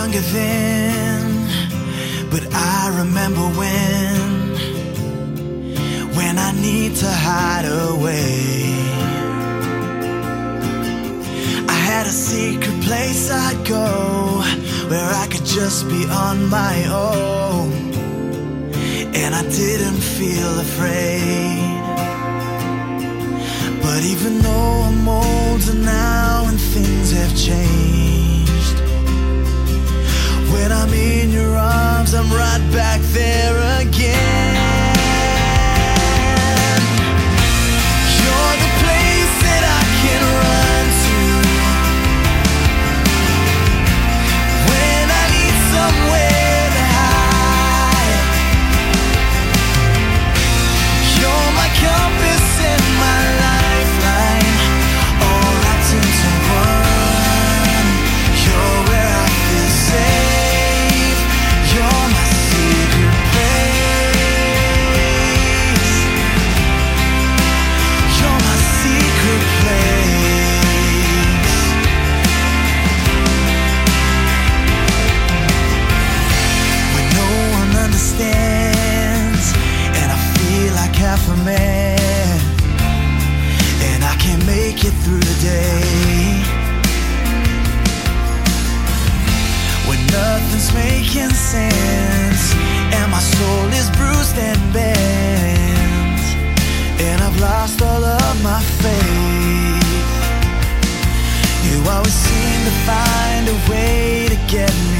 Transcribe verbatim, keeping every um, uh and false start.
younger then, but I remember when When I need to hide away. I had a secret place I'd go, where I could just be on my own, and I didn't feel afraid. But even though I'm older now and things have changed, when I'm in your arms, I'm right back there again. You're the place that I can run to when I need somewhere to hide. You're my compass and my lifeline, all wrapped into one. You're where I feel safe. You're my secret place. You're my secret place. When no one understands, and I feel like half a man, and I can't make it through the day. When nothing's making sense, and my soul is bruised and bent, and I've lost all of my faith, you always seem to find a way to get me